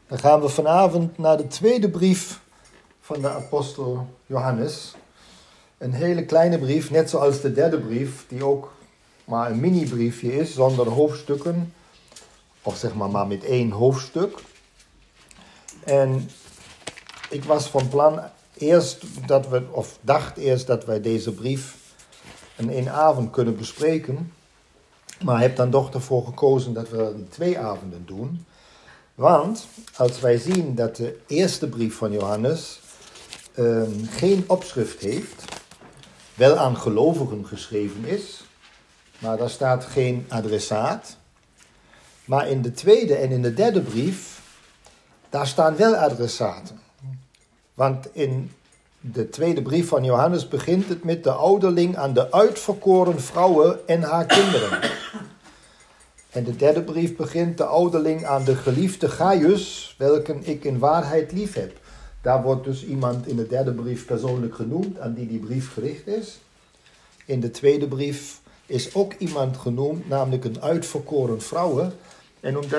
Dan gaan we vanavond naar de tweede brief van de apostel Johannes. Een hele kleine brief, net zoals de derde brief, die ook maar een mini-briefje is, zonder hoofdstukken. Of zeg maar met één hoofdstuk. En ik was van plan dacht eerst dat wij deze brief in één avond kunnen bespreken. Maar heb dan toch ervoor gekozen dat we het in 2 avonden doen. Want als wij zien dat de eerste brief van Johannes geen opschrift heeft, wel aan gelovigen geschreven is, maar daar staat geen adressaat. Maar in de tweede en in de derde brief, daar staan wel adressaten. Want in de tweede brief van Johannes begint het met de ouderling aan de uitverkoren vrouwen en haar kinderen. En de derde brief begint de ouderling aan de geliefde Gaius, welke ik in waarheid lief heb. Daar wordt dus iemand in de derde brief persoonlijk genoemd, aan die brief gericht is. In de tweede brief is ook iemand genoemd, namelijk een uitverkoren vrouwen. En omdat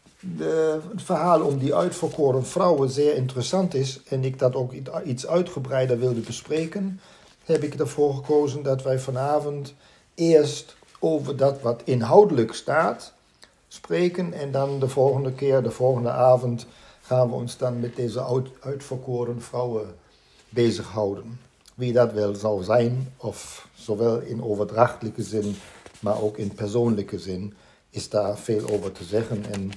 het verhaal om die uitverkoren vrouwen zeer interessant is en ik dat ook iets uitgebreider wilde bespreken, heb ik ervoor gekozen dat wij vanavond eerst over dat wat inhoudelijk staat spreken en dan de volgende avond gaan we ons dan met deze uitverkoren vrouwen bezighouden. Wie dat wel zal zijn, of zowel in overdrachtelijke zin, maar ook in persoonlijke zin, is daar veel over te zeggen. En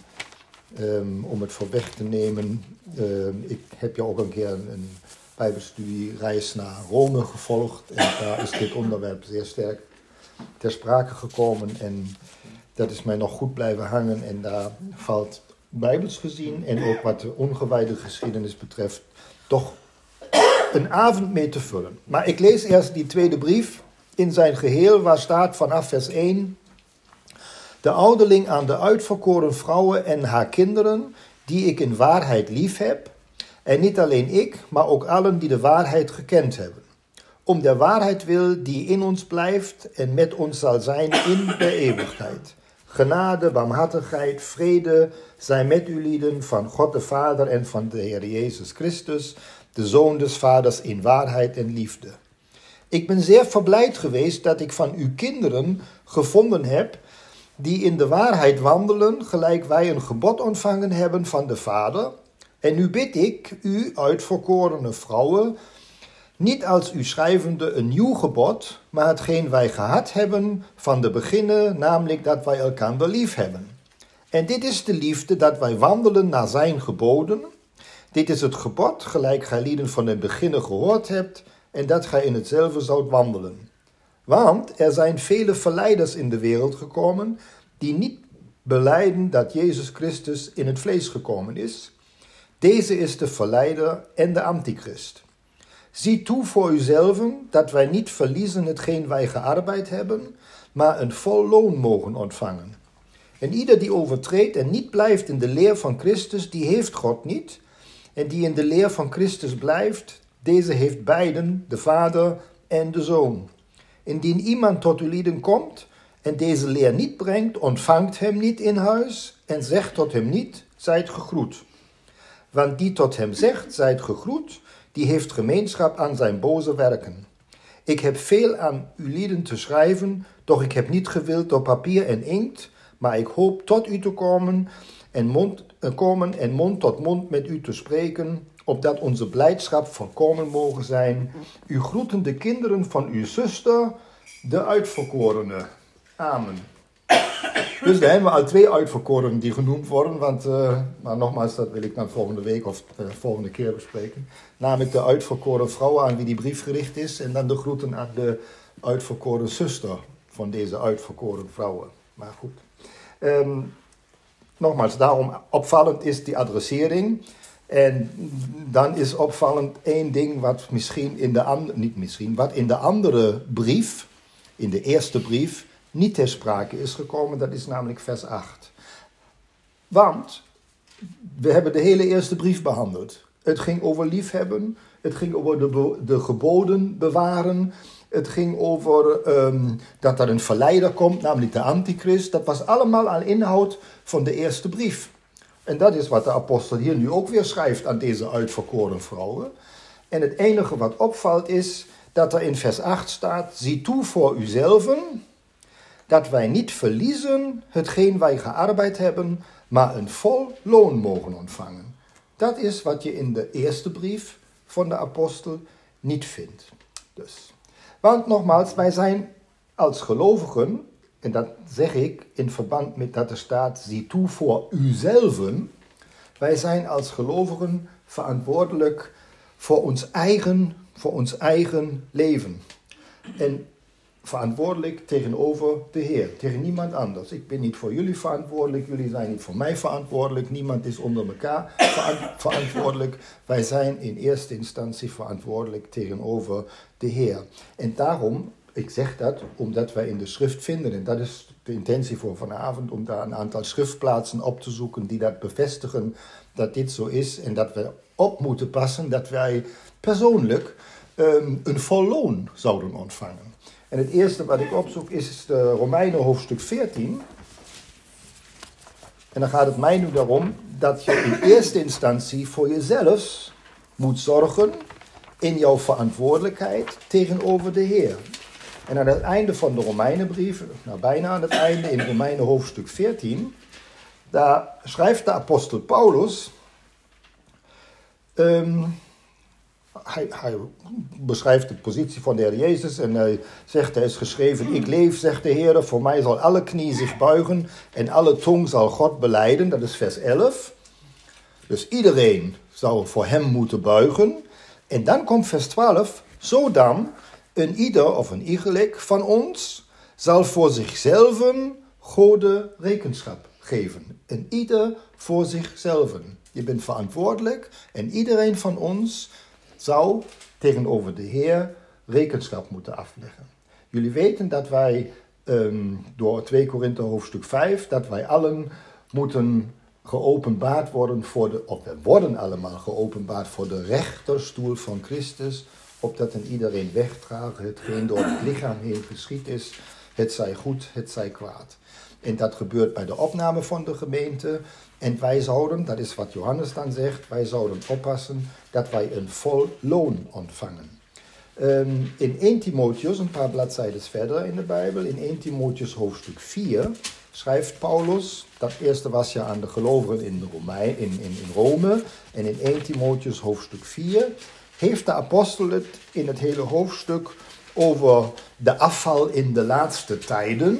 om het voor weg te nemen, ik heb ja ook een keer een bijbelstudiereis naar Rome gevolgd. En daar is dit onderwerp zeer sterk ter sprake gekomen. En dat is mij nog goed blijven hangen. En daar valt bijbels gezien en ook wat de ongewijde geschiedenis betreft toch een avond mee te vullen. Maar ik lees eerst die tweede brief in zijn geheel, waar staat vanaf vers 1... De ouderling aan de uitverkoren vrouwen en haar kinderen, die ik in waarheid lief heb. En niet alleen ik, maar ook allen die de waarheid gekend hebben. Om de waarheid wil die in ons blijft en met ons zal zijn in de eeuwigheid. Genade, barmhartigheid, vrede zijn met u lieden van God de Vader en van de Heer Jezus Christus, de Zoon des Vaders in waarheid en liefde. Ik ben zeer verblijd geweest dat ik van uw kinderen gevonden heb, die in de waarheid wandelen, gelijk wij een gebod ontvangen hebben van de Vader. En nu bid ik u, uitverkorene vrouwen, niet als u schrijvende een nieuw gebod, maar hetgeen wij gehad hebben van de beginnen, namelijk dat wij elkaar lief hebben. En dit is de liefde, dat wij wandelen naar zijn geboden. Dit is het gebod, gelijk gij lieden van het beginnen gehoord hebt, en dat gij in hetzelfde zoudt wandelen. Want er zijn vele verleiders in de wereld gekomen, die niet belijden dat Jezus Christus in het vlees gekomen is. Deze is de verleider en de antichrist. Zie toe voor uzelven dat wij niet verliezen hetgeen wij gearbeid hebben, maar een vol loon mogen ontvangen. En ieder die overtreedt en niet blijft in de leer van Christus, die heeft God niet. En die in de leer van Christus blijft, deze heeft beiden, de Vader en de Zoon. Indien iemand tot uw lieden komt en deze leer niet brengt, ontvangt hem niet in huis en zegt tot hem niet, zijt gegroet. Want die tot hem zegt, zijt gegroet, die heeft gemeenschap aan zijn boze werken. Ik heb veel aan uw lieden te schrijven, doch ik heb niet gewild door papier en inkt, maar ik hoop tot u te komen en mond tot mond met u te spreken, opdat onze blijdschap volkomen mogen zijn. U groeten de kinderen van uw zuster, de uitverkorene. Amen. Dus daar hebben we al 2 uitverkorenen die genoemd worden, maar nogmaals, dat wil ik dan volgende week of volgende keer bespreken. Namelijk de uitverkoren vrouwen aan wie die brief gericht is en dan de groeten aan de uitverkoren zuster van deze uitverkoren vrouwen. Maar goed. Nogmaals, daarom opvallend is die adressering. En dan is opvallend één ding wat wat in de andere brief, in de eerste brief, niet ter sprake is gekomen. Dat is namelijk vers 8. Want we hebben de hele eerste brief behandeld. Het ging over liefhebben, het ging over de geboden bewaren, het ging over dat er een verleider komt, namelijk de antichrist. Dat was allemaal aan inhoud van de eerste brief. En dat is wat de apostel hier nu ook weer schrijft aan deze uitverkoren vrouwen. En het enige wat opvalt is dat er in vers 8 staat: zie toe voor uzelven, dat wij niet verliezen hetgeen wij gearbeid hebben, maar een vol loon mogen ontvangen. Dat is wat je in de eerste brief van de apostel niet vindt. Dus. Want nogmaals, wij zijn als gelovigen, en dat zeg ik in verband met dat er staat, zie toe voor uzelven. Wij zijn als gelovigen verantwoordelijk voor ons eigen leven. En verantwoordelijk tegenover de Heer, tegen niemand anders. Ik ben niet voor jullie verantwoordelijk, jullie zijn niet voor mij verantwoordelijk. Niemand is onder elkaar verantwoordelijk. Wij zijn in eerste instantie verantwoordelijk tegenover de Heer. En daarom, ik zeg dat omdat wij in de schrift vinden, en dat is de intentie voor vanavond, om daar een aantal schriftplaatsen op te zoeken die dat bevestigen dat dit zo is en dat we op moeten passen dat wij persoonlijk een vol loon zouden ontvangen. En het eerste wat ik opzoek is de Romeinen hoofdstuk 14. En dan gaat het mij nu daarom dat je in eerste instantie voor jezelf moet zorgen in jouw verantwoordelijkheid tegenover de Heer. En aan het einde van de Romeinenbrief, nou bijna aan het einde in Romeinen hoofdstuk 14, daar schrijft de apostel Paulus, hij beschrijft de positie van de Heer Jezus en hij zegt, er is geschreven, ik leef, zegt de Heer, voor mij zal alle knie zich buigen en alle tong zal God belijden, dat is vers 11. Dus iedereen zou voor hem moeten buigen. En dan komt vers 12, zodan een ieder of een iegelijk van ons zal voor zichzelf Gode rekenschap geven. En ieder voor zichzelf. Je bent verantwoordelijk en iedereen van ons zou tegenover de Heer rekenschap moeten afleggen. Jullie weten dat wij door 2 Korinthe hoofdstuk 5, dat wij allen moeten geopenbaard worden of we worden allemaal geopenbaard voor de rechterstoel van Christus, opdat een iedereen wegdragen hetgeen door het lichaam heen geschied is, het zij goed, het zij kwaad. En dat gebeurt bij de opname van de gemeente. En wij zouden, dat is wat Johannes dan zegt, wij zouden oppassen dat wij een vol loon ontvangen. In 1 Timotheus, een paar bladzijden verder in de Bijbel, in 1 Timotheus hoofdstuk 4, schrijft Paulus, dat eerste was ja aan de gelovigen in Rome, en in 1 Timotheus hoofdstuk 4 heeft de apostel het in het hele hoofdstuk over de afval in de laatste tijden.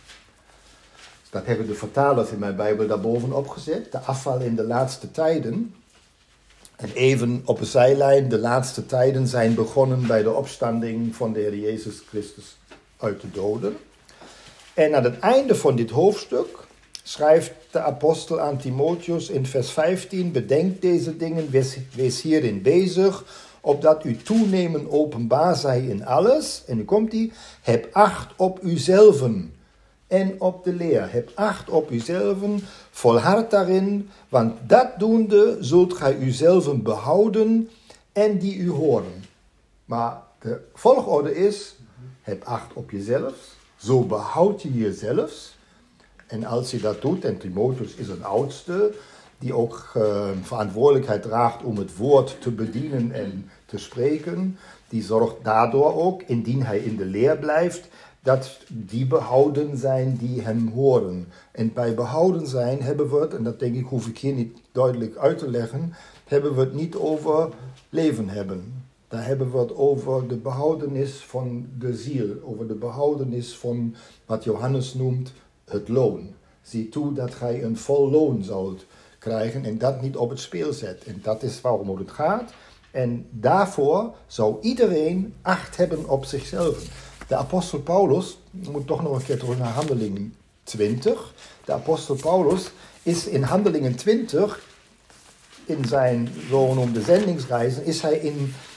Dat hebben de vertalers in mijn Bijbel daarbovenop gezet. De afval in de laatste tijden. En even op een zijlijn, de laatste tijden zijn begonnen bij de opstanding van de Heer Jezus Christus uit de doden. En aan het einde van dit hoofdstuk schrijft de apostel aan Timotheus in vers 15, bedenk deze dingen, wees hierin bezig, opdat u toenemen openbaar zij in alles. En nu komt die, heb acht op uzelven en op de leer. Heb acht op uzelven, volhard daarin, want dat doende zult gij uzelven behouden en die u horen. Maar de volgorde is, heb acht op jezelf, zo behoud je jezelf. En als je dat doet, en Timotheus is een oudste, die ook verantwoordelijkheid draagt om het woord te bedienen en te spreken, die zorgt daardoor ook, indien hij in de leer blijft, dat die behouden zijn die hem horen. En bij behouden zijn hebben we het, en dat denk ik hoef ik hier niet duidelijk uit te leggen, hebben we het niet over leven hebben. Daar hebben we het over de behoudenis van de ziel, over de behoudenis van wat Johannes noemt het loon. Zie toe dat gij een vol loon zult krijgen en dat niet op het speel zet. En dat is waarom het gaat. En daarvoor zou iedereen acht hebben op zichzelf. De apostel Paulus, ik moet toch nog een keer terug naar Handelingen 20. De apostel Paulus is in Handelingen 20, in zijn zogenoemde zendingsreizen, is hij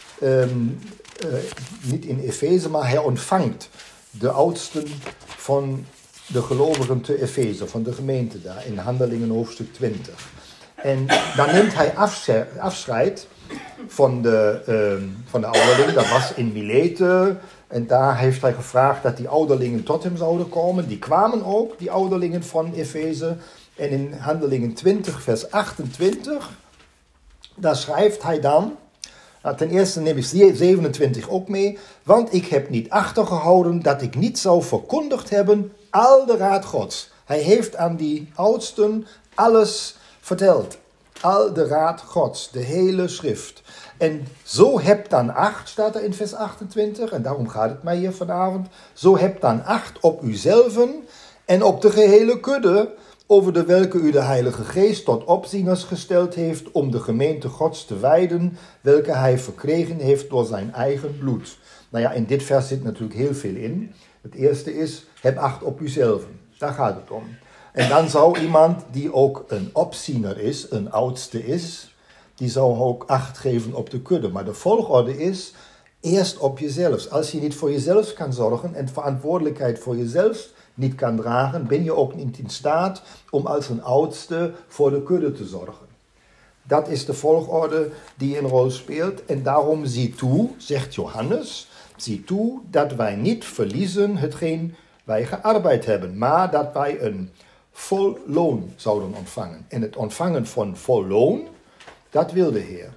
niet in Efeze, maar hij ontvangt de oudsten van de gelovigen te Efeze, van de gemeente daar, in Handelingen hoofdstuk 20. En dan neemt hij afscheid van de ouderlingen, dat was in Milete. En daar heeft hij gevraagd dat die ouderlingen tot hem zouden komen. Die kwamen ook, die ouderlingen van Efeze. En in Handelingen 20, vers 28, daar schrijft hij dan, ten eerste neem ik 27 ook mee, want ik heb niet achtergehouden dat ik niet zou verkondigd hebben al de raad Gods. Hij heeft aan die oudsten alles verteld. Al de raad Gods, de hele schrift. En zo hebt dan acht, staat er in vers 28, en daarom gaat het mij hier vanavond. Zo hebt dan acht op uzelven en op de gehele kudde, over de welke u de Heilige Geest tot opzieners gesteld heeft, om de gemeente Gods te wijden, welke hij verkregen heeft door zijn eigen bloed. Nou ja, in dit vers zit natuurlijk heel veel in. Het eerste is, heb acht op uzelven. Daar gaat het om. En dan zou iemand die ook een opziener is, een oudste is, die zou ook acht geven op de kudde. Maar de volgorde is, eerst op jezelf. Als je niet voor jezelf kan zorgen en verantwoordelijkheid voor jezelf niet kan dragen, ben je ook niet in staat om als een oudste voor de kudde te zorgen. Dat is de volgorde die een rol speelt. En daarom zie toe, zegt Johannes, zie toe dat wij niet verliezen hetgeen wij gearbeid hebben, maar dat wij een vol loon zouden ontvangen. En het ontvangen van vol loon, dat wil de Heer.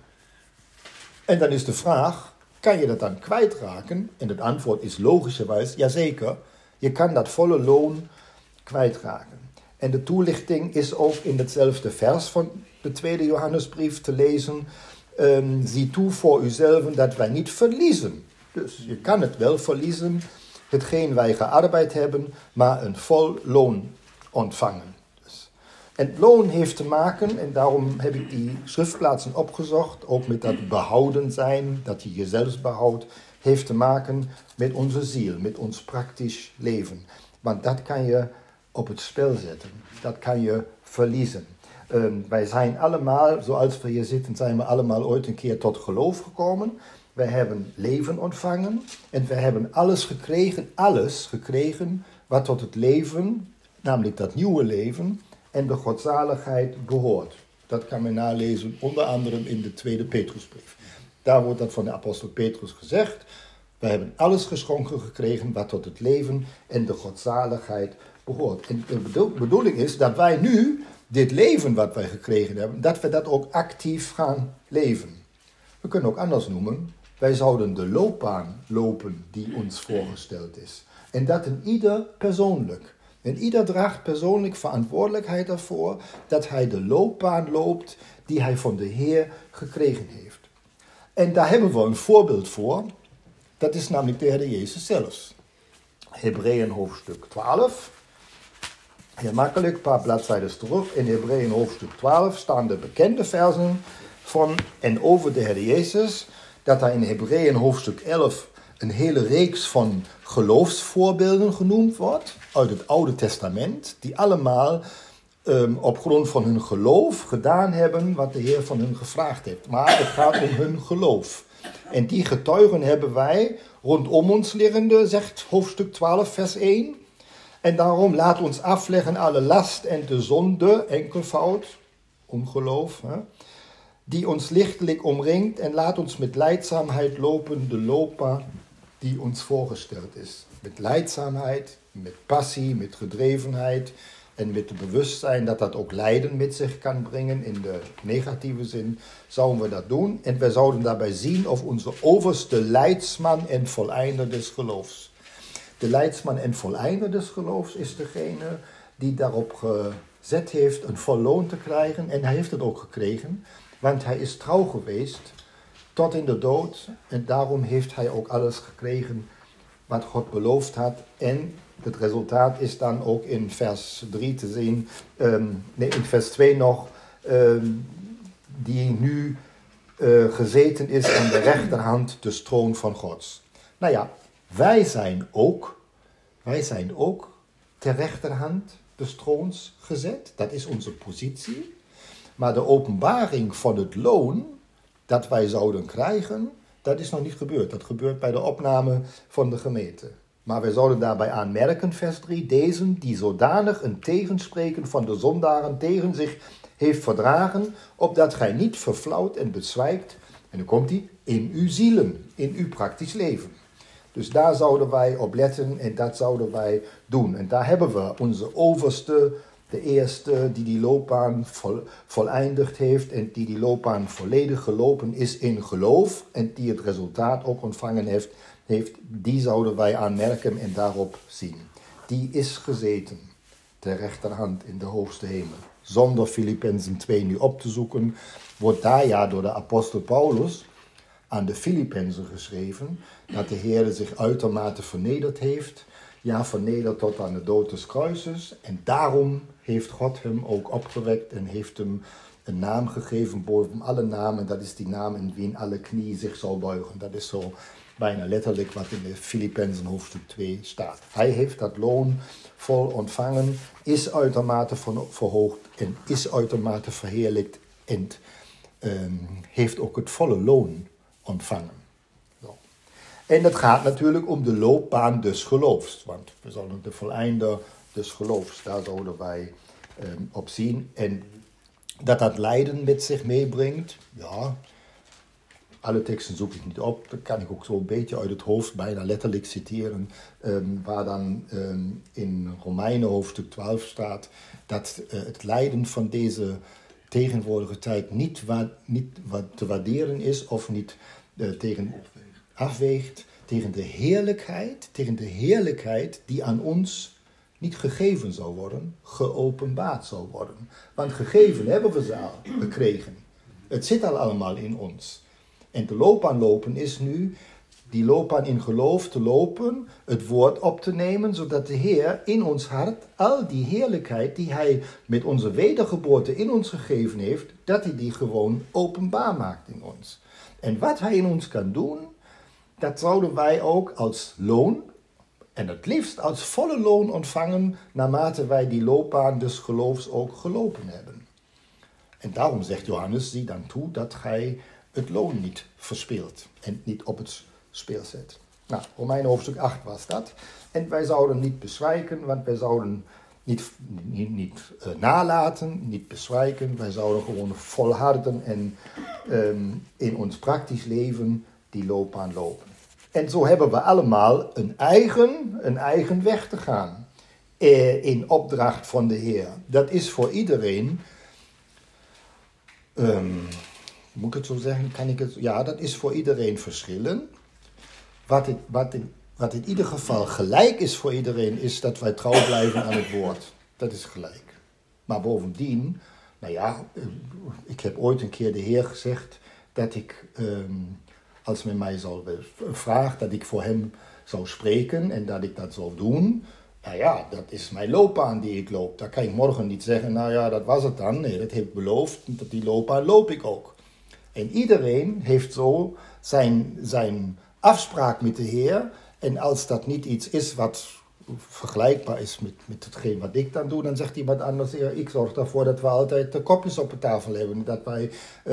En dan is de vraag, kan je dat dan kwijtraken? En het antwoord is logischerwijs, jazeker. Je kan dat volle loon kwijtraken. En de toelichting is ook in hetzelfde vers van de tweede Johannesbrief te lezen. Zie toe voor uzelf dat wij niet verliezen. Dus je kan het wel verliezen, hetgeen wij gearbeid hebben, maar een vol loon ontvangen. En loon heeft te maken, en daarom heb ik die schriftplaatsen opgezocht, ook met dat behouden zijn, dat je jezelf behoudt, heeft te maken met onze ziel, met ons praktisch leven. Want dat kan je op het spel zetten, dat kan je verliezen. Wij zijn allemaal, zoals we hier zitten, zijn we allemaal ooit een keer tot geloof gekomen. Wij hebben leven ontvangen en we hebben alles gekregen wat tot het leven, namelijk dat nieuwe leven en de godzaligheid behoort. Dat kan men nalezen, onder andere in de tweede Petrusbrief. Daar wordt dat van de apostel Petrus gezegd. Wij hebben alles geschonken gekregen wat tot het leven en de godzaligheid behoort. En de bedoeling is dat wij nu dit leven wat wij gekregen hebben, dat we dat ook actief gaan leven. We kunnen ook anders noemen. Wij zouden de loopbaan lopen die ons voorgesteld is. En dat in ieder persoonlijk. En ieder draagt persoonlijk verantwoordelijkheid ervoor dat hij de loopbaan loopt die hij van de Heer gekregen heeft. En daar hebben we een voorbeeld voor. Dat is namelijk de Heer Jezus zelf. Hebreeën hoofdstuk 12. Heel makkelijk, een paar bladzijden terug. In Hebreeën hoofdstuk 12 staan de bekende versen van en over de Heer Jezus. Dat hij in Hebreeën hoofdstuk 11 een hele reeks van geloofsvoorbeelden genoemd wordt uit het Oude Testament, die allemaal op grond van hun geloof gedaan hebben wat de Heer van hun gevraagd heeft. Maar het gaat om hun geloof. En die getuigen hebben wij rondom ons liggende, zegt hoofdstuk 12 vers 1. En daarom laat ons afleggen alle last en de zonde, enkelvoud, ongeloof, die ons lichtelijk omringt en laat ons met lijdzaamheid lopen de loopbaan die ons voorgesteld is. Met lijdzaamheid, met passie, met gedrevenheid en met het bewustzijn dat dat ook lijden met zich kan brengen. In de negatieve zin zouden we dat doen. En wij zouden daarbij zien of onze overste leidsman en voleinder des geloofs. De leidsman en voleinder des geloofs is degene die daarop gezet heeft een vol loon te krijgen. En hij heeft het ook gekregen, want hij is trouw geweest tot in de dood. En daarom heeft hij ook alles gekregen wat God beloofd had. En het resultaat is dan ook in vers 3 te zien. In vers 2 nog. Die nu gezeten is aan de rechterhand de troon van Gods. Nou ja, wij zijn ook ter rechterhand des troons gezet. Dat is onze positie. Maar de openbaring van het loon dat wij zouden krijgen, dat is nog niet gebeurd. Dat gebeurt bij de opname van de gemeente. Maar wij zouden daarbij aanmerken, vers 3, deze die zodanig een tegenspreken van de zondaren tegen zich heeft verdragen, opdat gij niet verflauwt en bezwijkt, en dan komt hij, in uw zielen, in uw praktisch leven. Dus daar zouden wij op letten en dat zouden wij doen. En daar hebben we onze overste De eerste die loopbaan voleindigd heeft en die loopbaan volledig gelopen is in geloof en die het resultaat ook ontvangen heeft, die zouden wij aanmerken en daarop zien. Die is gezeten, ter rechterhand in de hoogste hemel. Zonder Filippenzen 2 nu op te zoeken, wordt daar ja door de apostel Paulus aan de Filippenzen geschreven, dat de Heer zich uitermate vernederd heeft, ja, vernederd tot aan de dood des kruises. En daarom heeft God hem ook opgewekt en heeft hem een naam gegeven boven alle namen. Dat is die naam in wie alle knie zich zal buigen. Dat is zo bijna letterlijk wat in de Filippenzen hoofdstuk 2 staat. Hij heeft dat loon vol ontvangen, is uitermate verhoogd en is uitermate verheerlijkt en heeft ook het volle loon ontvangen. Zo. En het gaat natuurlijk om de loopbaan des geloofs, want we zullen de voleinder des geloofs, daar zouden wij op zien. En dat lijden met zich meebrengt, ja, alle teksten zoek ik niet op, dat kan ik ook zo een beetje uit het hoofd bijna letterlijk citeren, waar dan in Romeinen hoofdstuk 12 staat dat het lijden van deze tegenwoordige tijd niet wat te waarderen is of niet afweegt tegen de heerlijkheid die aan ons niet gegeven zou worden, geopenbaard zou worden. Want gegeven hebben we ze al gekregen. Het zit al allemaal in ons. En de loopbaan lopen is nu die loopbaan in geloof te lopen, het woord op te nemen, zodat de Heer in ons hart al die heerlijkheid die Hij met onze wedergeboorte in ons gegeven heeft, dat Hij die gewoon openbaar maakt in ons. En wat Hij in ons kan doen, dat zouden wij ook als loon, en het liefst als volle loon ontvangen, naarmate wij die loopbaan des geloofs ook gelopen hebben. En daarom zegt Johannes, zie dan toe dat gij het loon niet verspeelt en niet op het speel zet. Nou, Romeinen hoofdstuk 8 was dat. En wij zouden niet bezwijken, want wij zouden niet nalaten, niet bezwijken. Wij zouden gewoon volharden en in ons praktisch leven die loopbaan lopen. En zo hebben we allemaal een eigen weg te gaan in opdracht van de Heer. Dat is voor iedereen, moet ik het zo zeggen, ja, dat is voor iedereen verschillen. Wat in ieder geval gelijk is voor iedereen, is dat wij trouw blijven aan het woord. Dat is gelijk. Maar bovendien, nou ja, ik heb ooit een keer de Heer gezegd dat ik, als men mij vraagt, dat ik voor hem zou spreken en dat ik dat zou doen. Nou ja, dat is mijn loopbaan die ik loop. Daar kan ik morgen niet zeggen, nou ja, dat was het dan. Nee, dat heb ik beloofd, dat die loopbaan loop ik ook. En iedereen heeft zo zijn afspraak met de Heer. En als dat niet iets is wat vergelijkbaar is met hetgeen wat ik dan doe, dan zegt iemand anders, ik zorg ervoor dat we altijd de kopjes op de tafel hebben. Dat wij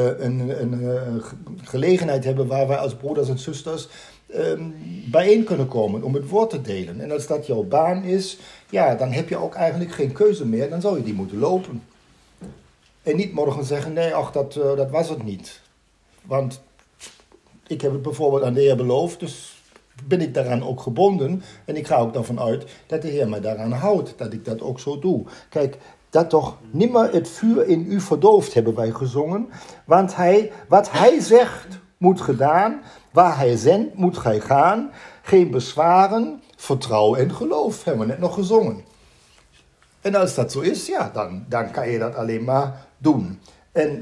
een gelegenheid hebben waar wij als broeders en zusters bijeen kunnen komen om het woord te delen. En als dat jouw baan is, ja, dan heb je ook eigenlijk geen keuze meer. Dan zou je die moeten lopen. En niet morgen zeggen, nee, ach, dat was het niet. Want ik heb het bijvoorbeeld aan de Heer beloofd, dus ben ik daaraan ook gebonden. En ik ga ook daarvan uit dat de Heer mij daaraan houdt, dat ik dat ook zo doe. Kijk, dat toch nimmer het vuur in u verdoofd, hebben wij gezongen. Want wat hij zegt, moet gedaan. Waar hij zendt, moet gij gaan. Geen bezwaren, vertrouwen en geloof, hebben we net nog gezongen. En als dat zo is, ja, dan kan je dat alleen maar doen. En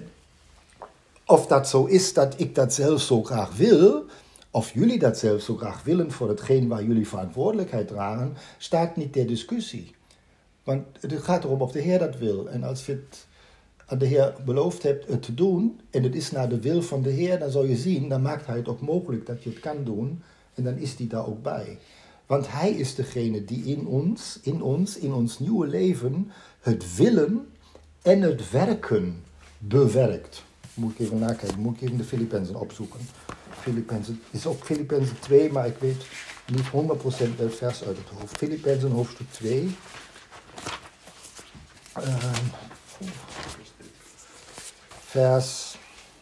of dat zo is dat ik dat zelf zo graag wil, of jullie dat zelf zo graag willen voor hetgeen waar jullie verantwoordelijkheid dragen, staat niet ter discussie. Want het gaat erom of de Heer dat wil. En als je het aan de Heer beloofd hebt het te doen, en het is naar de wil van de Heer, dan zal je zien, dan maakt hij het ook mogelijk dat je het kan doen, en dan is hij daar ook bij. Want hij is degene die in ons nieuwe leven, het willen en het werken bewerkt. Moet ik even nakijken, moet ik even de Filippenzen opzoeken. Filippenzen is ook Filippenzen 2, maar ik weet niet 100% het vers uit het hoofd. Filippenzen hoofdstuk 2. Vers.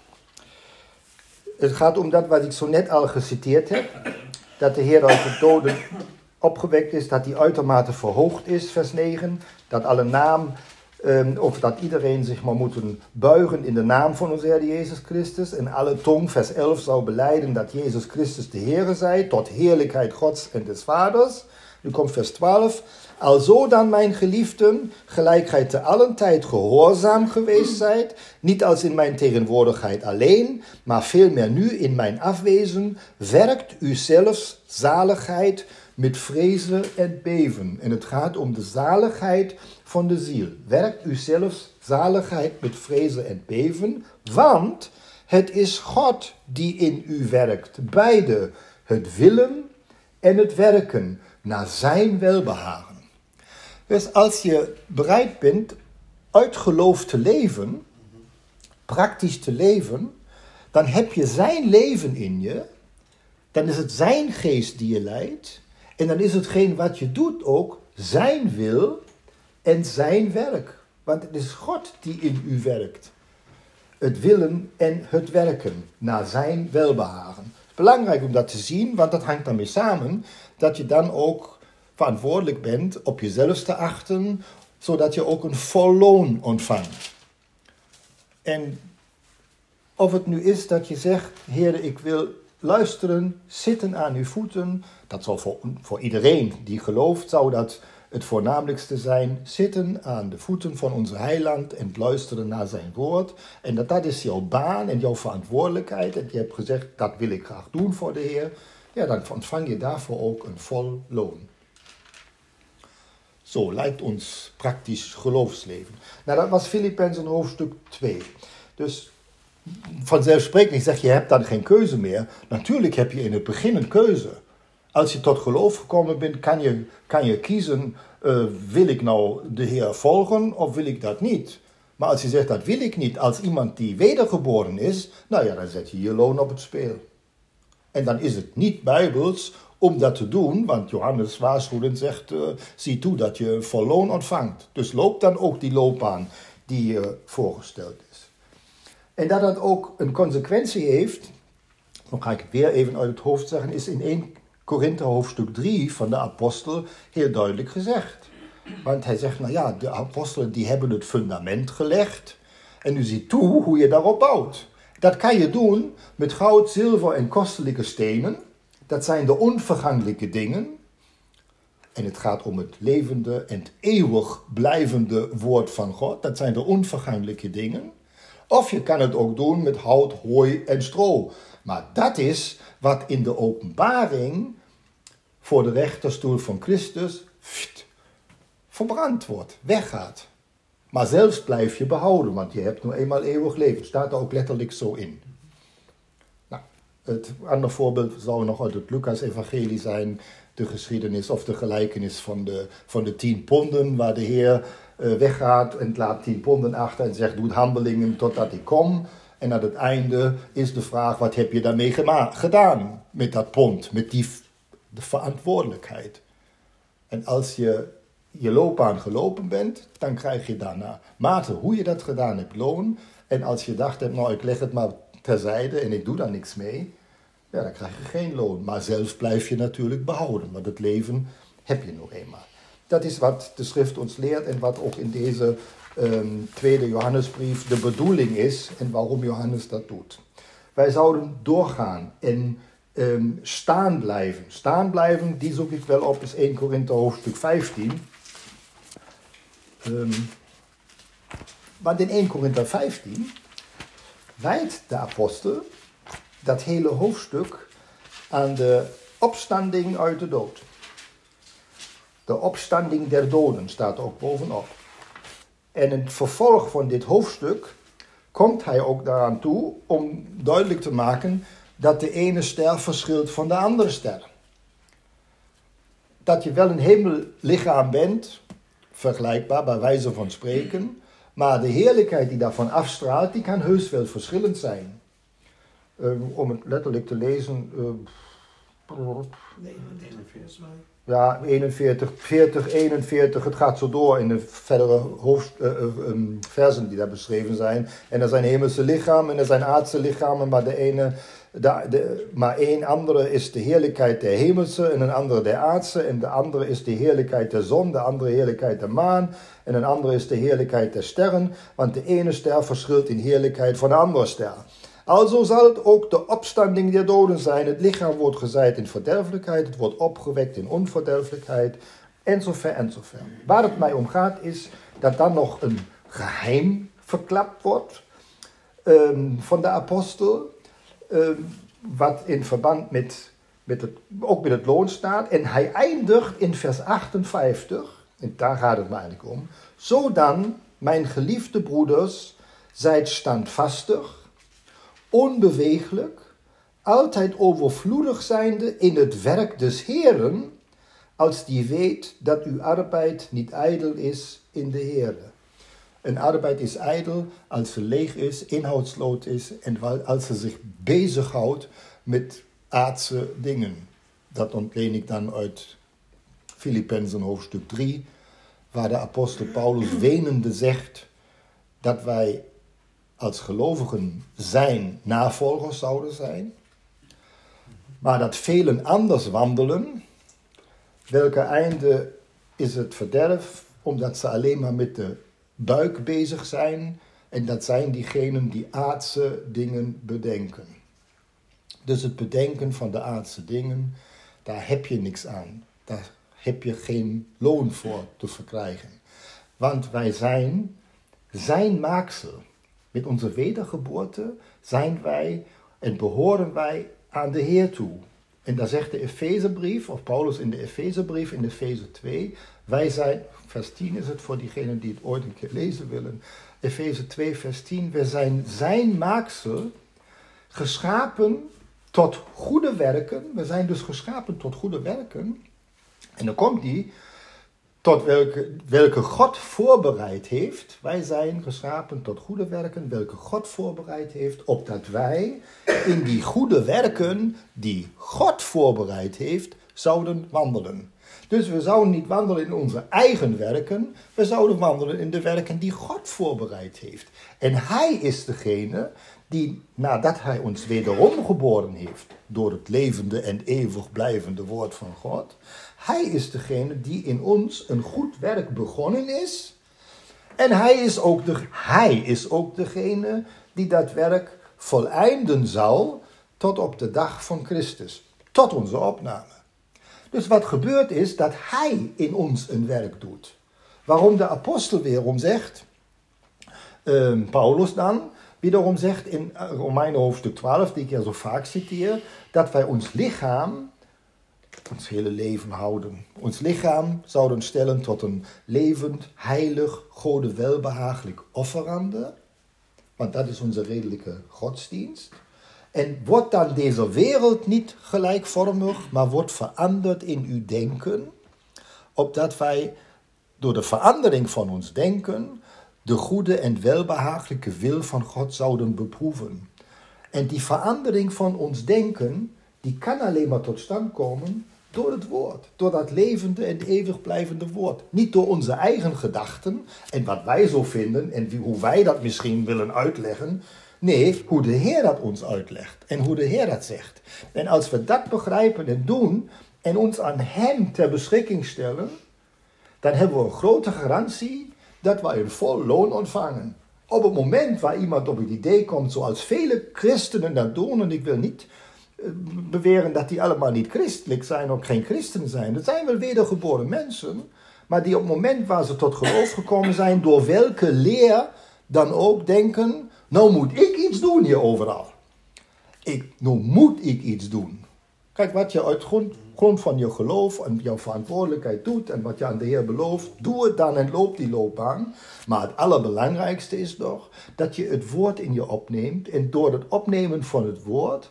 Het gaat om dat wat ik zo net al geciteerd heb. Dat de Heer uit de doden opgewekt is, dat hij uitermate verhoogd is, vers 9. Dat alle naam Of dat iedereen zich maar moet buigen in de naam van onze Heer Jezus Christus. En alle tong, vers 11, zou belijden dat Jezus Christus de Heere zij, tot heerlijkheid Gods en des Vaders. Nu komt vers 12. Alzo dan, mijn geliefden, gelijk gij te allen tijd gehoorzaam geweest zijt, niet als in mijn tegenwoordigheid alleen, maar veel meer nu in mijn afwezen, werkt u zelfs zaligheid met vrezen en beven. En het gaat om de zaligheid van de ziel. Werkt u zelfs zaligheid met vrezen en beven, want het is God die in u werkt, beide het willen en het werken naar zijn welbehagen. Dus als je bereid bent uit geloof te leven, praktisch te leven, dan heb je zijn leven in je, dan is het zijn geest die je leidt, en dan is hetgeen wat je doet ook zijn wil en zijn werk. Want het is God die in u werkt. Het willen en het werken naar zijn welbehagen. Het is belangrijk om dat te zien, want dat hangt daarmee samen dat je dan ook verantwoordelijk bent op jezelf te achten, zodat je ook een vol loon ontvangt. En of het nu is dat je zegt, Heer, ik wil luisteren, zitten aan uw voeten, dat zal voor iedereen die gelooft, zou dat het voornamelijkste zijn, zitten aan de voeten van onze heiland en luisteren naar zijn woord. En dat is jouw baan en jouw verantwoordelijkheid. En je hebt gezegd, dat wil ik graag doen voor de Heer. Ja, dan ontvang je daarvoor ook een vol loon. Zo lijkt ons praktisch geloofsleven. Nou, dat was Filippenzen hoofdstuk 2. Dus vanzelfsprekend zeg je hebt dan geen keuze meer. Natuurlijk heb je in het begin een keuze. Als je tot geloof gekomen bent, kan je kiezen, wil ik nou de Heer volgen of wil ik dat niet? Maar als je zegt, dat wil ik niet, als iemand die wedergeboren is, nou ja, dan zet je je loon op het speel. En dan is het niet bijbels om dat te doen, want Johannes waarschuwt en zegt, zie toe dat je vol loon ontvangt. Dus loop dan ook die loopbaan die je voorgesteld is. En dat dat ook een consequentie heeft, dan ga ik het weer even uit het hoofd zeggen, is in 1 Korinthe hoofdstuk 3 van de apostel heel duidelijk gezegd. Want hij zegt, nou ja, de apostelen die hebben het fundament gelegd en u ziet toe hoe je daarop bouwt. Dat kan je doen met goud, zilver en kostelijke stenen. Dat zijn de onvergankelijke dingen. En het gaat om het levende en het eeuwig blijvende woord van God. Dat zijn de onvergankelijke dingen. Of je kan het ook doen met hout, hooi en stro. Maar dat is wat in de openbaring voor de rechterstoel van Christus verbrand wordt, weggaat. Maar zelfs blijf je behouden, want je hebt nou eenmaal eeuwig leven. Staat er ook letterlijk zo in. Nou, het andere voorbeeld zou nog uit het Lucas-evangelie zijn, de geschiedenis of de gelijkenis van de 10 ponden, waar de Heer weggaat en laat 10 ponden achter en zegt, doe handelingen totdat ik kom. En aan het einde is de vraag, wat heb je daarmee gedaan met dat pond, met de verantwoordelijkheid. En als je loopbaan gelopen bent, dan krijg je daarna mate hoe je dat gedaan hebt loon. En als je dacht hebt, nou ik leg het maar terzijde en ik doe daar niks mee, ja, dan krijg je geen loon. Maar zelfs blijf je natuurlijk behouden, want het leven heb je nog eenmaal. Dat is wat de schrift ons leert en wat ook in deze tweede Johannesbrief de bedoeling is en waarom Johannes dat doet. Wij zouden doorgaan en staan blijven. Staan blijven, die zoek ik wel op, is 1 Korinthe hoofdstuk 15. Want in 1 Korinthe 15 wijdt de apostel dat hele hoofdstuk aan de opstanding uit de dood. De opstanding der doden staat ook bovenop. En in het vervolg van dit hoofdstuk komt hij ook daaraan toe om duidelijk te maken dat de ene ster verschilt van de andere ster. Dat je wel een hemellichaam bent, vergelijkbaar bij wijze van spreken, maar de heerlijkheid die daarvan afstraalt, die kan heus wel verschillend zijn. Om het letterlijk te lezen, ja, 41, 40, 41, het gaat zo door in de verdere versen die daar beschreven zijn. En er zijn hemelse lichamen en er zijn aardse lichamen, maar maar één andere is de heerlijkheid der hemelse en een andere der aardse. En de andere is de heerlijkheid der zon, de andere heerlijkheid der maan. En een andere is de heerlijkheid der sterren, want de ene ster verschilt in heerlijkheid van de andere ster. Alzo zal het ook de opstanding der doden zijn. Het lichaam wordt gezaaid in verderfelijkheid, het wordt opgewekt in onverderfelijkheid, enzovoort, enzovoort. Waar het mij om gaat is dat dan nog een geheim verklapt wordt van de apostel, wat in verband met het loon staat. En hij eindigt in vers 58, en daar gaat het me eigenlijk om. Zo dan, mijn geliefde broeders, zijt standvastig, onbeweeglijk, altijd overvloedig zijnde in het werk des Heeren, als die weet dat uw arbeid niet ijdel is in de Heere. Een arbeid is ijdel als ze leeg is, inhoudsloos is en als ze zich bezighoudt met aardse dingen. Dat ontleen ik dan uit Filippenzen hoofdstuk 3, waar de apostel Paulus wenende zegt dat wij als gelovigen zijn navolgers zouden zijn, maar dat velen anders wandelen, welke einde is het verderf, omdat ze alleen maar met de buik bezig zijn, en dat zijn diegenen die aardse dingen bedenken. Dus het bedenken van de aardse dingen, daar heb je niks aan. Daar heb je geen loon voor te verkrijgen. Want wij zijn maaksel. Met onze wedergeboorte zijn wij en behoren wij aan de Heer toe. En daar zegt de Efezebrief, of Paulus in de Efezebrief, in Efeze 2, wij zijn, vers 10 is het voor diegenen die het ooit een keer lezen willen, Efeze 2, vers 10, we zijn maaksel, geschapen tot goede werken. We zijn dus geschapen tot goede werken. En dan komt die, tot welke God voorbereid heeft. Wij zijn geschapen tot goede werken, welke God voorbereid heeft, opdat wij in die goede werken, die God voorbereid heeft, zouden wandelen. Dus we zouden niet wandelen in onze eigen werken, we zouden wandelen in de werken die God voorbereid heeft. En Hij is degene die, nadat Hij ons wederom geboren heeft, door het levende en eeuwig blijvende woord van God, Hij is degene die in ons een goed werk begonnen is. En Hij is ook degene die dat werk voleinden zal tot op de dag van Christus. Tot onze opname. Dus wat gebeurt is dat Hij in ons een werk doet. Waarom de apostel weerom zegt, Paulus dan, wederom zegt in Romeinen hoofdstuk 12, die ik ja zo vaak citeer, dat wij ons lichaam, ons hele leven houden. Ons lichaam zouden stellen tot een levend, heilig, Gode welbehagelijk offerande. Want dat is onze redelijke godsdienst. En wordt dan deze wereld niet gelijkvormig, maar wordt veranderd in uw denken, opdat wij door de verandering van ons denken de goede en welbehagelijke wil van God zouden beproeven. En die verandering van ons denken, die kan alleen maar tot stand komen door het woord. Door dat levende en eeuwig blijvende woord. Niet door onze eigen gedachten en wat wij zo vinden en hoe wij dat misschien willen uitleggen. Nee, hoe de Heer dat ons uitlegt en hoe de Heer dat zegt. En als we dat begrijpen en doen en ons aan Hem ter beschikking stellen, dan hebben we een grote garantie dat wij een vol loon ontvangen. Op het moment waar iemand op het idee komt, zoals vele christenen dat doen, en ik wil niet beweren dat die allemaal niet christelijk zijn of geen christen zijn. Dat zijn wel wedergeboren mensen, maar die op het moment waar ze tot geloof gekomen zijn, door welke leer dan ook denken, nou moet ik iets doen hier overal. Nou moet ik iets doen. Kijk, wat je uit grond van je geloof en jouw verantwoordelijkheid doet en wat je aan de Heer belooft, doe het dan en loop die loopbaan. Maar het allerbelangrijkste is toch dat je het woord in je opneemt en door het opnemen van het woord,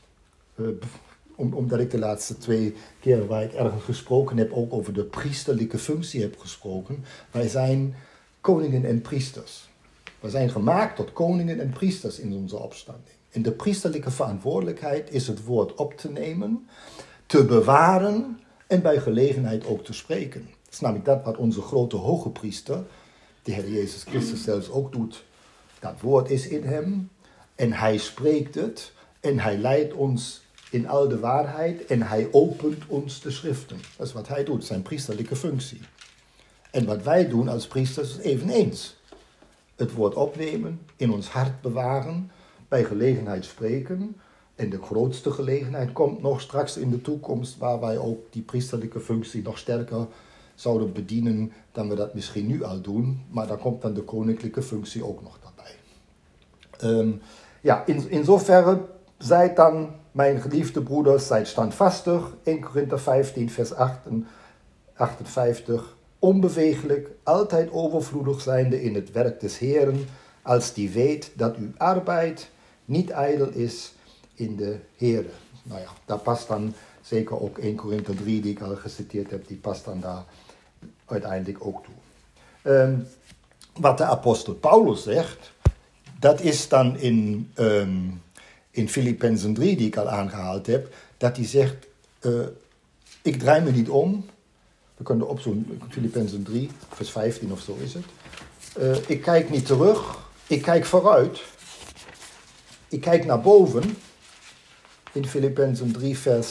omdat ik de laatste 2 keren waar ik ergens gesproken heb, ook over de priesterlijke functie heb gesproken. Wij zijn koningen en priesters. We zijn gemaakt tot koningen en priesters in onze opstanding. En de priesterlijke verantwoordelijkheid is het woord op te nemen, te bewaren En bij gelegenheid ook te spreken. Dat is namelijk dat wat onze grote hoge priester, de Heer Jezus Christus zelfs ook doet. Dat woord is in hem en hij spreekt het en hij leidt ons in al de waarheid en hij opent ons de schriften. Dat is wat hij doet, zijn priesterlijke functie. En wat wij doen als priesters is eveneens. Het woord opnemen, in ons hart bewaren, bij gelegenheid spreken. En de grootste gelegenheid komt nog straks in de toekomst, waar wij ook die priesterlijke functie nog sterker zouden bedienen dan we dat misschien nu al doen. Maar daar komt dan de koninklijke functie ook nog daarbij. In zoverre zijt dan, mijn geliefde broeders, zijt standvastig. 1 Korinther 15, vers 58. Onbewegelijk, altijd overvloedig zijnde in het werk des Heeren, als die weet dat uw arbeid niet ijdel is in de Heere. Nou ja, daar past dan zeker ook 1 Korinther 3, die ik al geciteerd heb, die past dan daar uiteindelijk ook toe. Wat de apostel Paulus zegt, dat is dan in Filippenzen 3, die ik al aangehaald heb, dat hij zegt, ik draai me niet om. We kunnen opzoeken, Filippenzen 3, vers 15 of zo is het. Ik kijk niet terug, ik kijk vooruit. Ik kijk naar boven. In Filippenzen 3, vers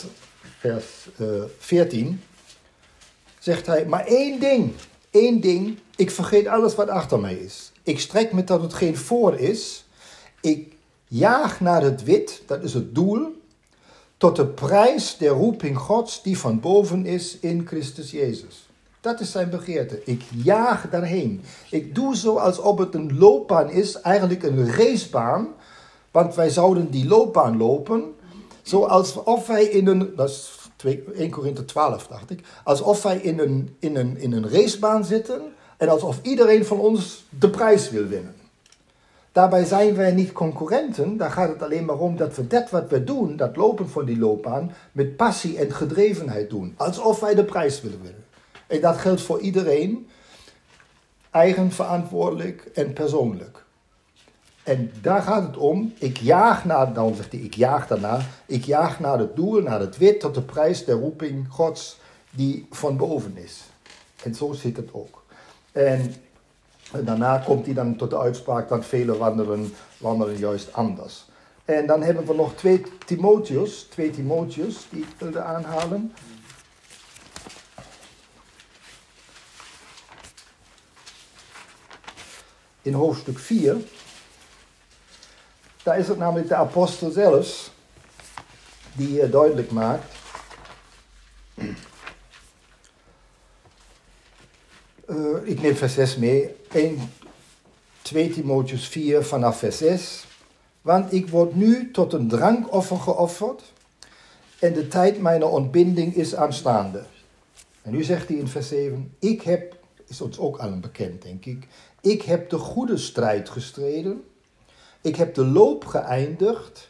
14, zegt hij, maar één ding, ik vergeet alles wat achter mij is. Ik strek me tot hetgeen voor is. Ik jaag naar het wit, dat is het doel, tot de prijs der roeping Gods die van boven is in Christus Jezus. Dat is zijn begeerte. Ik jaag daarheen. Ik doe zo alsof het een loopbaan is, eigenlijk een racebaan, want wij zouden die loopbaan lopen, zoals of wij dat is 1 Korinther 12 dacht ik, alsof wij in een racebaan zitten en alsof iedereen van ons de prijs wil winnen. Daarbij zijn wij niet concurrenten, daar gaat het alleen maar om dat we dat wat we doen, dat lopen van die loopbaan, met passie en gedrevenheid doen. Alsof wij de prijs willen winnen. En dat geldt voor iedereen, eigenverantwoordelijk en persoonlijk. En daar gaat het om, ik jaag naar het doel, naar het wit, tot de prijs der roeping Gods die van boven is. En zo zit het ook. En daarna komt hij dan tot de uitspraak dat velen wandelen juist anders. En dan hebben we nog 2 Timotheus die ik wilde aanhalen. In hoofdstuk 4, daar is het namelijk de apostel zelfs die duidelijk maakt. Ik neem vers 6 mee. 2 Timotheus 4 vanaf vers 6. Want ik word nu tot een drankoffer geofferd en de tijd mijner ontbinding is aanstaande. En nu zegt hij in vers 7, is ons ook allen bekend denk ik, ik heb de goede strijd gestreden, ik heb de loop geëindigd.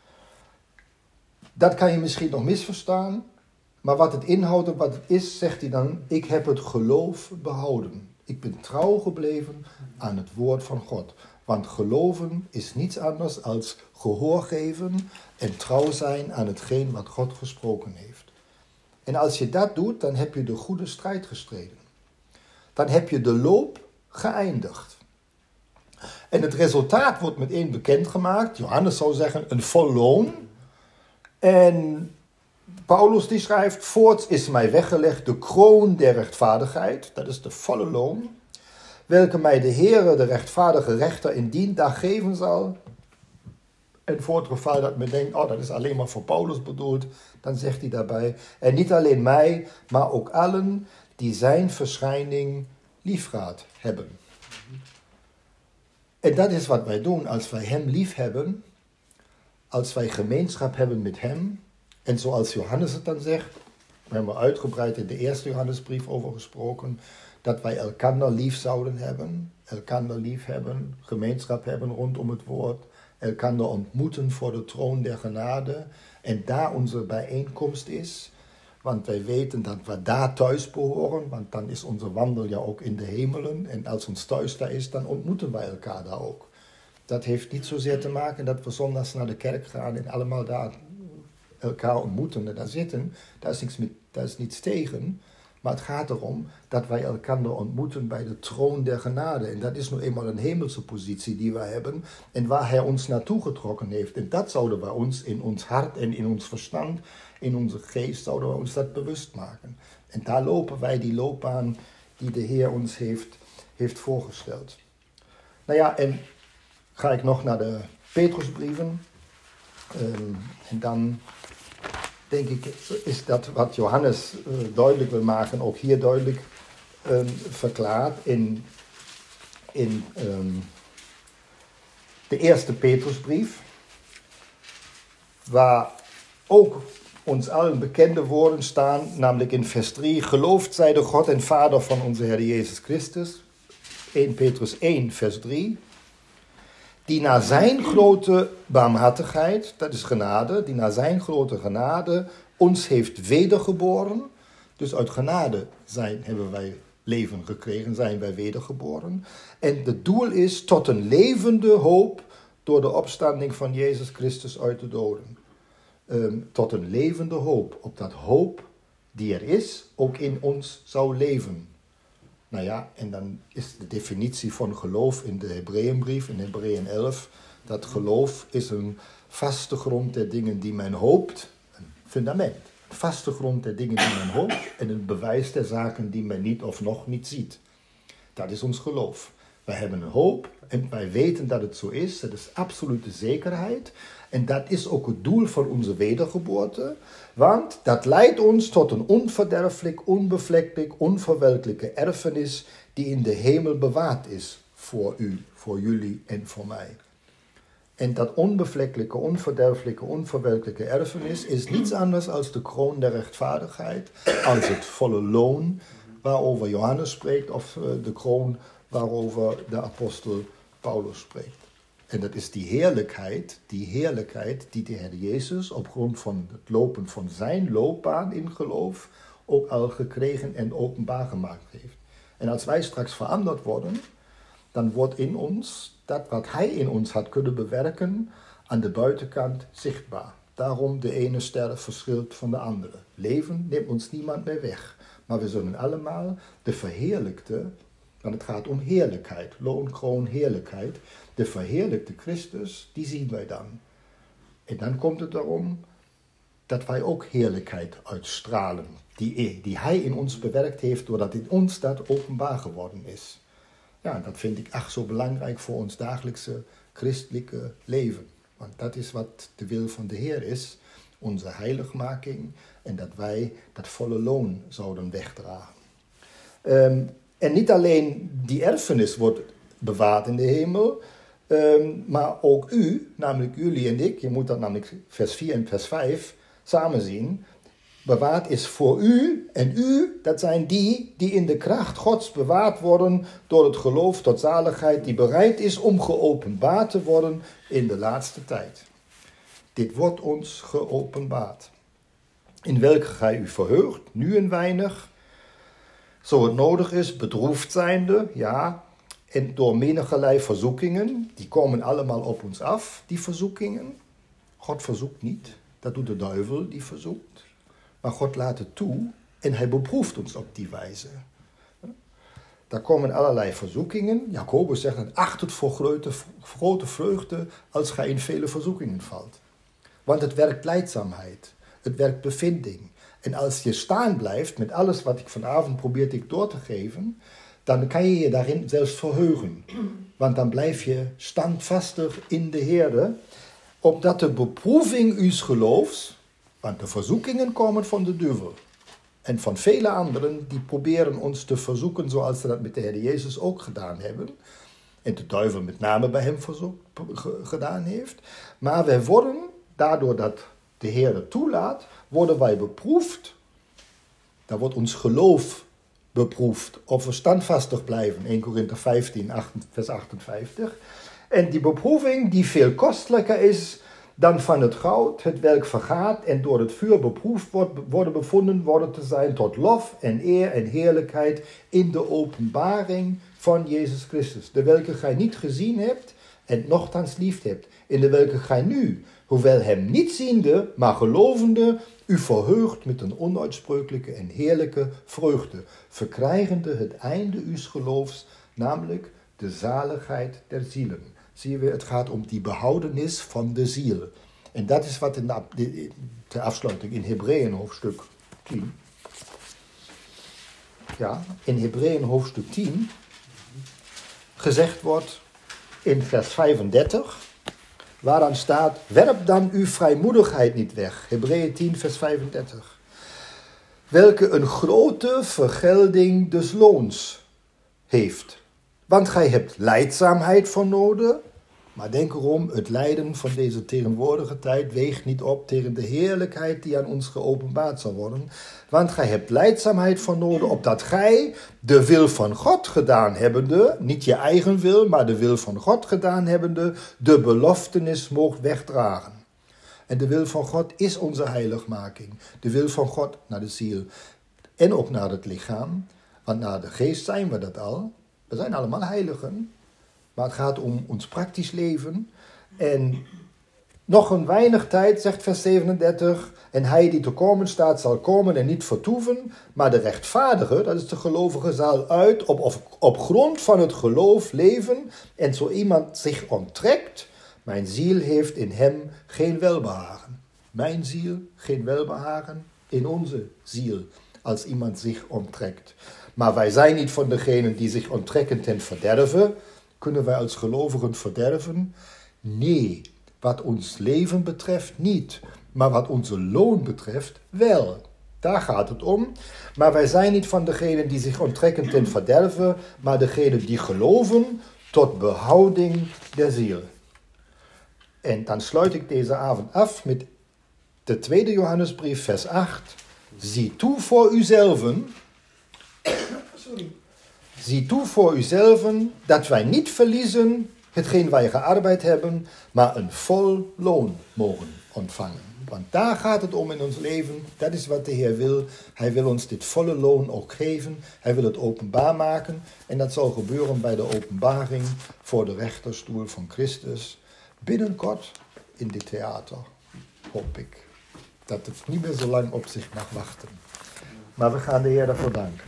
Dat kan je misschien nog misverstaan, maar wat het inhoudt en wat het is, zegt hij dan, ik heb het geloof behouden. Ik ben trouw gebleven aan het woord van God. Want geloven is niets anders als gehoor geven en trouw zijn aan hetgeen wat God gesproken heeft. En als je dat doet, dan heb je de goede strijd gestreden. Dan heb je de loop geëindigd. En het resultaat wordt meteen bekendgemaakt. Johannes zou zeggen een vol loon. En Paulus die schrijft, voorts is mij weggelegd de kroon der rechtvaardigheid. Dat is de volle loon. Welke mij de Heere, de rechtvaardige rechter, in dien dag geven zal. En voor het geval dat men denkt, dat is alleen maar voor Paulus bedoeld, dan zegt hij daarbij, en niet alleen mij, maar ook allen die zijn verschijning liefgehad hebben. En dat is wat wij doen als wij hem lief hebben, als wij gemeenschap hebben met hem. En zoals Johannes het dan zegt, we hebben uitgebreid in de eerste Johannesbrief over gesproken, dat wij elkander lief zouden hebben, gemeenschap hebben rondom het woord, elkander ontmoeten voor de troon der genade en daar onze bijeenkomst is. Want wij weten dat we daar thuis behoren, want dan is onze wandel ja ook in de hemelen. En als ons thuis daar is, dan ontmoeten wij elkaar daar ook. Dat heeft niet zozeer te maken dat we zondags naar de kerk gaan en allemaal daar elkaar ontmoeten en daar zitten, daar is niets tegen. Maar het gaat erom dat wij elkaar ontmoeten bij de troon der genade. En dat is nu eenmaal een hemelse positie die wij hebben. En waar hij ons naartoe getrokken heeft. En dat zouden we ons in ons hart en in ons verstand, in onze geest, zouden we ons dat bewust maken. En daar lopen wij die loopbaan die de Heer ons heeft voorgesteld. Nou ja, en ga ik nog naar de Petrusbrieven. En dan denk ik, is dat wat Johannes duidelijk wil maken, ook hier duidelijk verklaard in de eerste Petrusbrief, waar ook ons allen bekende woorden staan, namelijk in vers 3, geloofd zij de God en Vader van onze Heer Jezus Christus, 1 Petrus 1 vers 3, die naar zijn grote barmhartigheid, dat is genade, die naar zijn grote genade ons heeft wedergeboren. Dus uit genade hebben wij leven gekregen, zijn wij wedergeboren. En het doel is tot een levende hoop door de opstanding van Jezus Christus uit de doden. Tot een levende hoop, opdat hoop die er is, ook in ons zou leven. Nou ja, en dan is de definitie van geloof in de Hebreeënbrief, in Hebreeën 11, dat geloof is een vaste grond der dingen die men hoopt, een fundament. Een vaste grond der dingen die men hoopt en een bewijs der zaken die men niet of nog niet ziet. Dat is ons geloof. Wij hebben een hoop en wij weten dat het zo is. Dat is absolute zekerheid. En dat is ook het doel van onze wedergeboorte. Want dat leidt ons tot een onverderfelijk, onbevlekkelijk, onverwelkelijke erfenis die in de hemel bewaard is voor u, voor jullie en voor mij. En dat onbevlekkelijke, onverderfelijke, onverwelkelijke erfenis is niets anders als de kroon der rechtvaardigheid, als het volle loon waarover Johannes spreekt, of de kroon waarover de apostel Paulus spreekt. En dat is die heerlijkheid die de Heer Jezus op grond van het lopen van zijn loopbaan in geloof ook al gekregen en openbaar gemaakt heeft. En als wij straks veranderd worden, dan wordt in ons dat wat hij in ons had kunnen bewerken aan de buitenkant zichtbaar. Daarom de ene ster verschilt van de andere. Leven neemt ons niemand meer weg. Maar we zullen allemaal de verheerlijkte, want het gaat om heerlijkheid, loon, kroon, heerlijkheid. De verheerlijkte Christus, die zien wij dan. En dan komt het erom dat wij ook heerlijkheid uitstralen. Die hij in ons bewerkt heeft, doordat in ons dat openbaar geworden is. Ja, dat vind ik echt zo belangrijk voor ons dagelijkse christelijke leven. Want dat is wat de wil van de Heer is. Onze heiligmaking en dat wij dat volle loon zouden wegdragen. En niet alleen die erfenis wordt bewaard in de hemel, maar ook u, namelijk jullie en ik, je moet dat namelijk vers 4 en vers 5 samen zien. Bewaard is voor u en u, dat zijn die in de kracht Gods bewaard worden door het geloof tot zaligheid, die bereid is om geopenbaard te worden in de laatste tijd. Dit wordt ons geopenbaard. In welke gij u verheugt, nu een weinig, zo het nodig is, bedroefd zijnde, ja, en door menigerlei verzoekingen, die komen allemaal op ons af, die verzoekingen. God verzoekt niet, dat doet de duivel, die verzoekt. Maar God laat het toe en hij beproeft ons op die wijze. Daar komen allerlei verzoekingen. Jacobus zegt, dat acht het voor grote vreugde als gij in vele verzoekingen valt. Want het werkt lijdzaamheid, het werkt bevinding. En als je staan blijft met alles wat ik vanavond probeerde door te geven, dan kan je je daarin zelfs verheugen. Want dan blijf je standvastig in de Heere, opdat de beproeving uws geloofs, want de verzoekingen komen van de duivel. En van vele anderen die proberen ons te verzoeken zoals ze dat met de Heer Jezus ook gedaan hebben. En de duivel met name bij hem gedaan heeft. Maar wij worden, daardoor dat de Heer het toelaat, worden wij beproefd. Daar wordt ons geloof beproefd. Of we standvastig blijven. 1 Korinther 15, vers 58. En die beproeving die veel kostelijker is dan van het goud, het welk vergaat en door het vuur beproefd worden bevonden te zijn tot lof en eer en heerlijkheid in de openbaring van Jezus Christus. De welke gij niet gezien hebt en nochtans lief hebt, in de welke gij nu, hoewel hem niet ziende, maar gelovende, u verheugt met een onuitspreeklijke en heerlijke vreugde, verkrijgende het einde uws geloofs, namelijk de zaligheid der zielen. Zie je weer, het gaat om die behoudenis van de ziel. En dat is wat in de afsluiting in Hebreeën hoofdstuk 10. Ja, in Hebreeën hoofdstuk 10 gezegd wordt in vers 35, waaraan staat, werp dan uw vrijmoedigheid niet weg. Hebreeën 10 vers 35. Welke een grote vergelding des loons heeft. Want gij hebt lijdzaamheid voor nodig. Maar denk erom, het lijden van deze tegenwoordige tijd weegt niet op tegen de heerlijkheid die aan ons geopenbaard zal worden. Want gij hebt lijdzaamheid voor nodig, opdat gij de wil van God gedaan hebbende, niet je eigen wil, maar de wil van God gedaan hebbende, de beloftenis moogt wegdragen. En de wil van God is onze heiligmaking. De wil van God naar de ziel en ook naar het lichaam. Want naar de geest zijn we dat al. We zijn allemaal heiligen. Maar het gaat om ons praktisch leven. En nog een weinig tijd, zegt vers 37... en hij die te komen staat zal komen en niet vertoeven... maar de rechtvaardige, dat is de gelovige, zal uit op grond van het geloof leven... en zo iemand zich onttrekt... mijn ziel heeft in hem geen welbehagen. Mijn ziel geen welbehagen in onze ziel... als iemand zich onttrekt. Maar wij zijn niet van degenen die zich onttrekken ten verderven... Kunnen wij als gelovigen verderven? Nee, wat ons leven betreft niet. Maar wat onze loon betreft wel. Daar gaat het om. Maar wij zijn niet van degenen die zich onttrekken ten verderven, maar degenen die geloven tot behouding der ziel. En dan sluit ik deze avond af met de 2e Johannesbrief, vers 8. Zie toe voor uzelven... Zie toe voor uzelven dat wij niet verliezen hetgeen wij gearbeid hebben, maar een vol loon mogen ontvangen. Want daar gaat het om in ons leven. Dat is wat de Heer wil. Hij wil ons dit volle loon ook geven. Hij wil het openbaar maken. En dat zal gebeuren bij de openbaring voor de rechterstoel van Christus. Binnenkort in dit theater, hoop ik. Dat het niet meer zo lang op zich mag wachten. Maar we gaan de Heer daarvoor danken.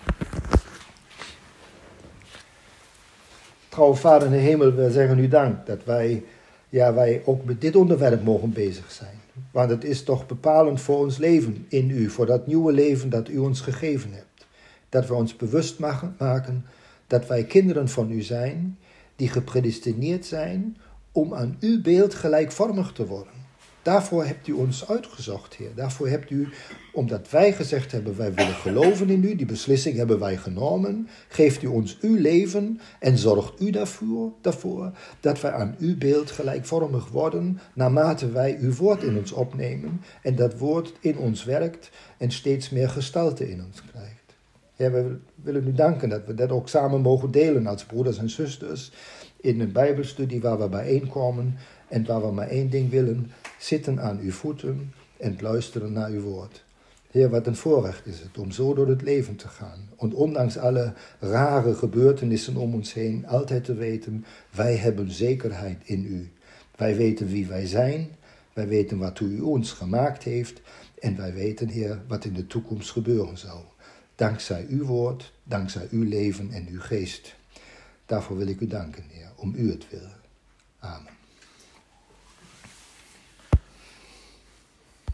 Trouwe Vader in de hemel, we zeggen u dank dat wij ook met dit onderwerp mogen bezig zijn. Want het is toch bepalend voor ons leven in u, voor dat nieuwe leven dat u ons gegeven hebt. Dat we ons bewust maken dat wij kinderen van u zijn, die gepredestineerd zijn om aan uw beeld gelijkvormig te worden. Daarvoor hebt u ons uitgezocht, Heer. Daarvoor hebt u, omdat wij gezegd hebben, wij willen geloven in u, die beslissing hebben wij genomen, geeft u ons uw leven en zorgt u daarvoor dat wij aan uw beeld gelijkvormig worden, naarmate wij uw woord in ons opnemen en dat woord in ons werkt en steeds meer gestalte in ons krijgt. Heer, we willen u danken dat we dat ook samen mogen delen als broeders en zusters in een bijbelstudie waar we bijeenkomen en waar we maar één ding willen, zitten aan uw voeten en luisteren naar uw woord. Heer, wat een voorrecht is het om zo door het leven te gaan. En ondanks alle rare gebeurtenissen om ons heen, altijd te weten, wij hebben zekerheid in u. Wij weten wie wij zijn, wij weten wat u ons gemaakt heeft en wij weten, Heer, wat in de toekomst gebeuren zal. Dankzij uw woord, dankzij uw leven en uw geest. Daarvoor wil ik u danken, Heer, om u het wil. Amen.